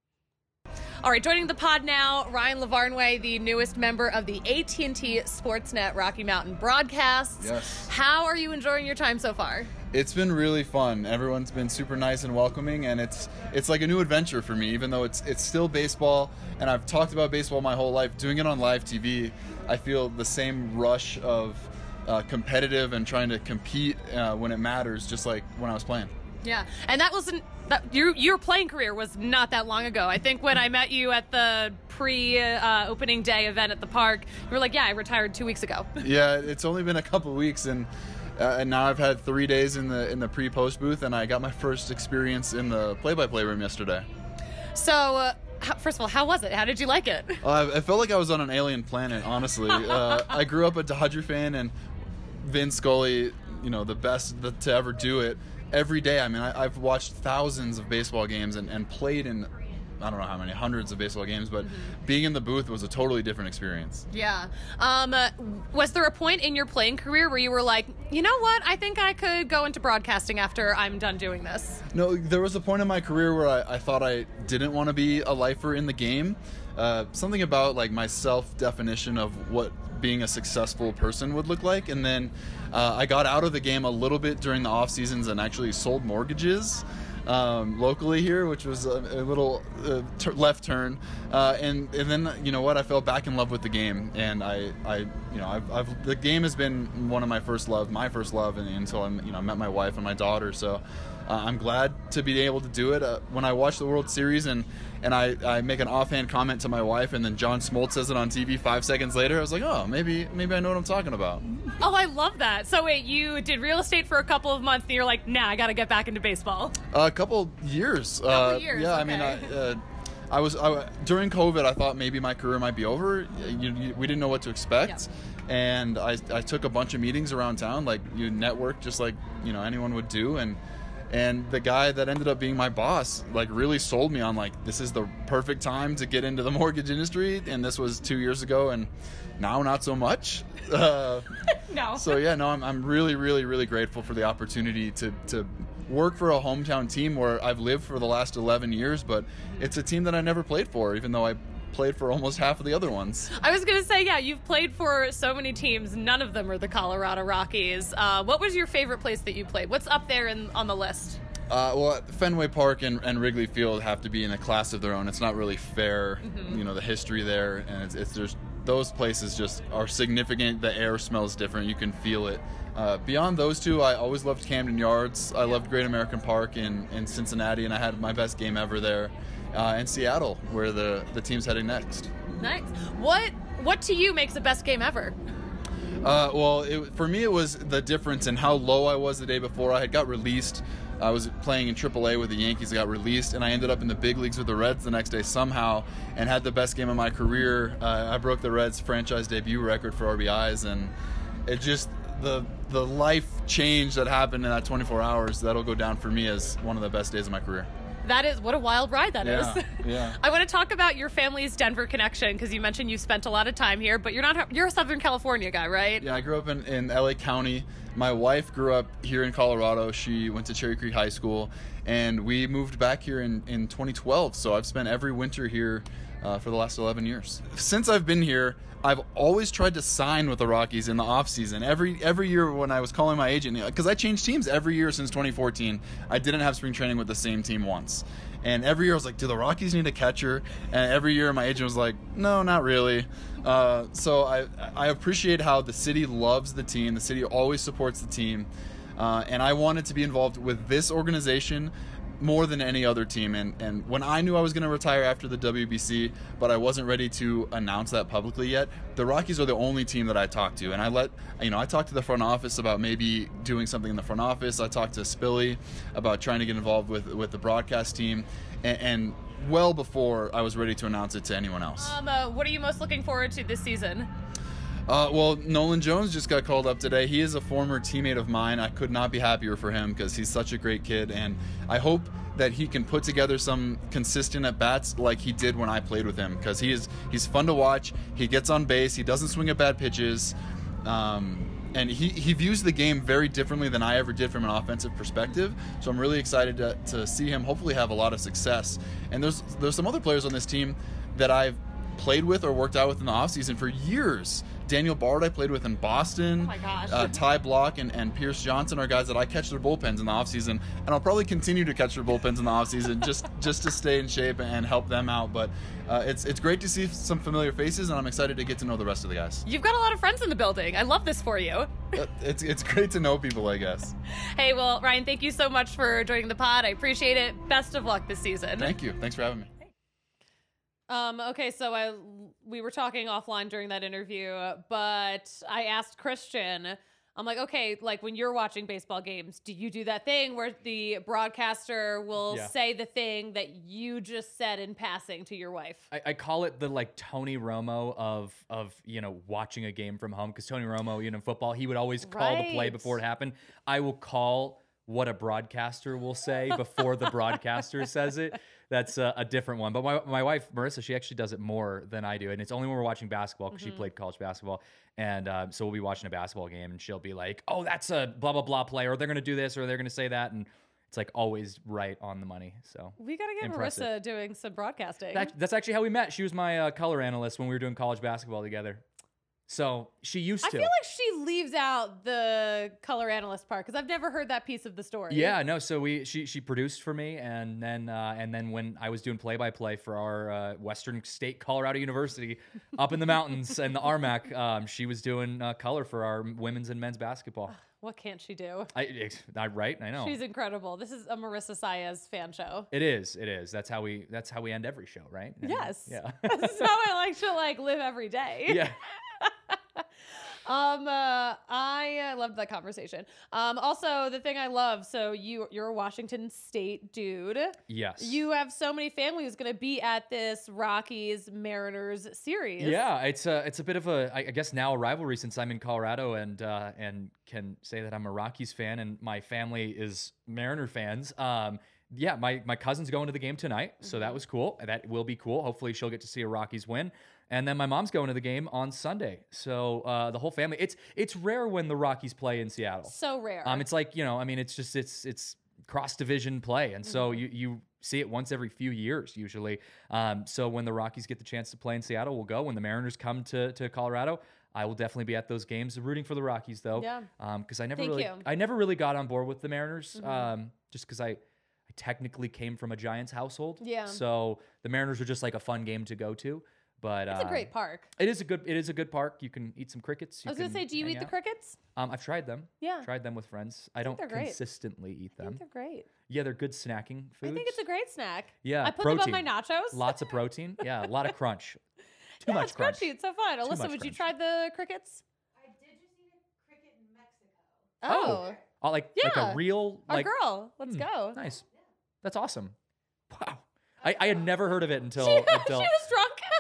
All right, joining the pod now, Ryan Lavarnway, the newest member of the A T and T Sportsnet Rocky Mountain broadcasts. Yes. How are you enjoying your time so far? It's been really fun. Everyone's been super nice and welcoming, and it's it's like a new adventure for me, even though it's it's still baseball, and I've talked about baseball my whole life. Doing it on live T V, I feel the same rush of uh, competitive and trying to compete uh, when it matters, just like when I was playing. Yeah, and that wasn't that, your your playing career was not that long ago. I think when I met you at the pre uh, opening day event at the park, you were like, "Yeah, I retired two weeks ago." Yeah, it's only been a couple weeks, and uh, and now I've had three days in the in the pre-post booth, and I got my first experience in the play-by-play room yesterday. So, uh, how, first of all, how was it? How did you like it? Uh, I felt like I was on an alien planet, honestly. Uh, I grew up a Dodger fan, and Vin Scully, you know, the best th- to ever do it. Every day, I mean, I, I've watched thousands of baseball games and, and played in, I don't know how many, hundreds of baseball games, but Mm-hmm. being in the booth was a totally different experience. Yeah. Um, uh, was there a point in your playing career where you were like, you know what? I think I could go into broadcasting after I'm done doing this. No, there was a point in my career where I, I thought I didn't want to be a lifer in the game. Uh, something about like my self-definition of what being a successful person would look like, and then uh, I got out of the game a little bit during the off seasons and actually sold mortgages um, locally here, which was a, a little uh, t- left turn, uh, and and then you know what, I fell back in love with the game, and I, I you know I've, I've the game has been one of my first love, my first love, and, until I you know met my wife and my daughter, so. Uh, I'm glad to be able to do it. Uh, when I watch the World Series and, and I, I make an offhand comment to my wife, and then John Smoltz says it on T V five seconds later, I was like, oh, maybe maybe I know what I'm talking about. Oh, I love that. So wait, you did real estate for a couple of months, and you're like, nah, I got to get back into baseball. Uh, a couple years. Couple uh, years, Yeah, I mean, I, okay. uh, I was I, during COVID. I thought maybe my career might be over. You, you, we didn't know what to expect, and I, I took a bunch of meetings around town, like you network, just like you know anyone would do, and. And the guy that ended up being my boss, like, really sold me on, like, this is the perfect time to get into the mortgage industry. And this was two years ago, and now not so much. Uh, No. so, yeah, no, I'm, I'm really, really, really grateful for the opportunity to, to work for a hometown team where I've lived for the last eleven years. But it's a team that I never played for, even though I played for almost half of the other ones. I was going to say, yeah, you've played for so many teams. None of them are the Colorado Rockies. Uh, what was your favorite place that you played? What's up there in, on the list? Uh, well, Fenway Park and, and Wrigley Field have to be in a class of their own. It's not really fair, Mm-hmm. you know, the history there, and it's, it's there's those places just are significant. The air smells different. You can feel it. Uh, beyond those two, I always loved Camden Yards. I loved Great American Park in, in Cincinnati, and I had my best game ever there. Uh, and Seattle, where the, the team's heading next. Nice. What What to you makes the best game ever? Uh, well, it, for me, it was the difference in how low I was the day before. I had got released. I was playing in triple A with the Yankees. I got released, and I ended up in the big leagues with the Reds the next day somehow, and had the best game of my career. Uh, I broke the Reds' franchise debut record for R B Is, and it just the the life change that happened in that twenty-four hours. That'll go down for me as one of the best days of my career. That is, what a wild ride that Yeah, is. yeah. I want to talk about your family's Denver connection because you mentioned you spent a lot of time here, but you're not, you're a Southern California guy, right? Yeah, I grew up in, in L A County. My wife grew up here in Colorado. She went to Cherry Creek High School, and we moved back here in, in twenty twelve. So I've spent every winter here uh, for the last eleven years. Since I've been here, I've always tried to sign with the Rockies in the offseason. Every every year when I was calling my agent, because I changed teams every year since twenty fourteen, I didn't have spring training with the same team once. And every year I was like, do the Rockies need a catcher? And every year my agent was like, no, not really. Uh, so I, I appreciate how the city loves the team. The city always supports the team. Uh, and I wanted to be involved with this organization more than any other team. And, and when I knew I was going to retire after the W B C, but I wasn't ready to announce that publicly yet, the Rockies are the only team that I talked to. And I let, you know, I talked to the front office about maybe doing something in the front office. I talked to Spilly about trying to get involved with, with the broadcast team. And, and well before I was ready to announce it to anyone else. Um, uh, what are you most looking forward to this season? Uh, well, Nolan Jones just got called up today. He is a former teammate of mine. I could not be happier for him because he's such a great kid, and I hope that he can put together some consistent at-bats like he did when I played with him, because he is he's fun to watch. He gets on base. He doesn't swing at bad pitches. Um, and he, he views the game very differently than I ever did from an offensive perspective. So I'm really excited to, to see him hopefully have a lot of success. And there's there's some other players on this team that I've played with or worked out with in the offseason for years. Daniel Bard I played with in Boston. Oh my gosh. Uh, Ty Block and, and Pierce Johnson are guys that I catch their bullpens in the offseason. And I'll probably continue to catch their bullpens in the offseason just, just to stay in shape and help them out. But uh, it's it's great to see some familiar faces, and I'm excited to get to know the rest of the guys. You've got a lot of friends in the building. I love this for you. Uh, it's, it's great to know people, I guess. Hey, well, Ryan, thank you so much for joining the pod. I appreciate it. Best of luck this season. Thank you. Thanks for having me. Um, okay, so I we were talking offline during that interview, but I asked Christian, I'm like, okay, like when you're watching baseball games, do you do that thing where the broadcaster will Yeah. say the thing that you just said in passing to your wife? I, I call it the like Tony Romo of of you know watching a game from home, because Tony Romo, you know, football, he would always call the play Right. before it happened. I will call what a broadcaster will say before the broadcaster says it. That's a, a different one. But my, my wife, Marissa, she actually does it more than I do. And it's only when we're watching basketball, because Mm-hmm. she played college basketball. And uh, so we'll be watching a basketball game, and she'll be like, oh, that's a blah, blah, blah play, or they're going to do this, or they're going to say that. And it's like always right on the money. So We got to get Impressive. Marissa doing some broadcasting. that, that's actually how we met. She was my uh, color analyst when we were doing college basketball together. So she used I to. feel like she leaves out the color analyst part because I've never heard that piece of the story. Yeah, no. So we she she produced for me, and then uh, and then when I was doing play by play for our uh, Western State Colorado University up in the mountains and the R M A C, um, she was doing uh, color for our women's and men's basketball. What can't she do? I, ex- I right, I know. She's incredible. This is a Marissa Saez fan show. it is, it is. That's how we that's how we end every show, right? And- Yes. Yeah. This is how I like to like live every day. yeah. Um, uh, I uh, loved that conversation. Um, also the thing I love, so you, you're a Washington State dude. Yes. You have so many family who's going to be at this Rockies Mariners series. Yeah, it's a it's a bit of a I I guess now a rivalry, since I'm in Colorado and uh, and can say that I'm a Rockies fan and my family is Mariner fans. Um, yeah, my my cousin's going to the game tonight, so that was cool. That will be cool. Hopefully, she'll get to see a Rockies win. And then my mom's going to the game on Sunday, so uh, the whole family. It's it's rare when the Rockies play in Seattle. So rare. Um, it's like, you know, I mean, it's just it's it's cross division play, and so you you see it once every few years usually. Um, so when the Rockies get the chance to play in Seattle, we'll go. When the Mariners come to to Colorado, I will definitely be at those games. Rooting for the Rockies though, Yeah. Um, because I never Thank really you. I never really got on board with the Mariners. Um, just because I. I technically came from a Giants household, Yeah. So the Mariners are just like a fun game to go to. But it's uh, a great park. It is a good. It is a good park. You can eat some crickets. You I was going to can say, do you hang eat the out. crickets? Um, I've tried them. Yeah. Tried them with friends. I, don't they're great. consistently eat I them. think they're great. Yeah, they're good snacking foods. I think it's a great snack. Yeah, I put protein. them on my nachos. Lots of protein. Yeah, a lot of crunch. Too yeah, much it's crunch. crunchy. It's so fun. Alyssa, much would you crunch. try the crickets? I did just eat a cricket in Mexico. Oh, Oh, like like Yeah. a real our like. girl. Let's Hmm, go. Nice. That's awesome. Wow. I, I had never heard of it until She, until she was drunk.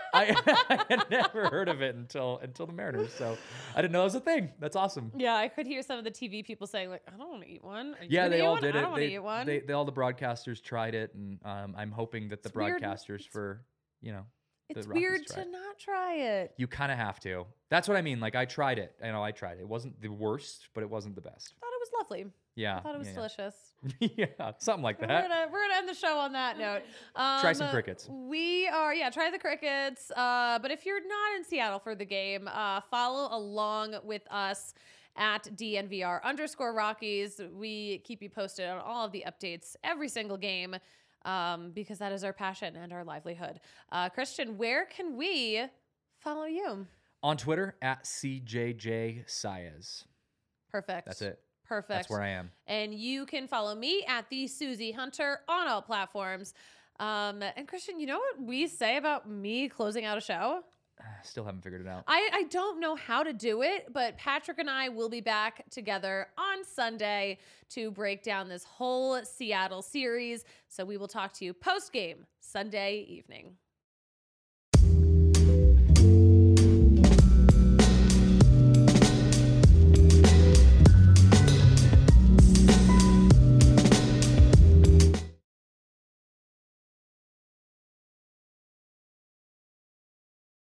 I, I had never heard of it until until the Mariners, so I didn't know it was a thing. That's awesome. Yeah, I could hear some of the T V people saying like, "I don't want to eat one." Are you Yeah, gonna they eat all one? did I it. don't want They, to eat one. they, they all the broadcasters tried it, and um, I'm hoping that the It's weird. broadcasters for you know it's the Rockies weird try to it. not try it. You kind of have to. That's what I mean. Like I tried it. I know I tried it. It wasn't the worst, but it wasn't the best. I thought it was lovely. Yeah, I thought it was yeah, delicious. yeah. yeah, something like We're that. gonna we're gonna end the show on that note. Um, Try some crickets. We are yeah, try the crickets. Uh, but if you're not in Seattle for the game, uh, follow along with us at D N V R underscore Rockies. We keep you posted on all of the updates every single game. Um, because that is our passion and our livelihood. Uh, Christian, where can we follow you? On Twitter at C J J Saez. Perfect. That's it. Perfect. That's where I am. And you can follow me at the Susie Hunter on all platforms. Um, and Christian, you know what we say about me closing out a show? Still haven't figured it out. I, I don't know how to do it, but Patrick and I will be back together on Sunday to break down this whole Seattle series. So we will talk to you post game Sunday evening.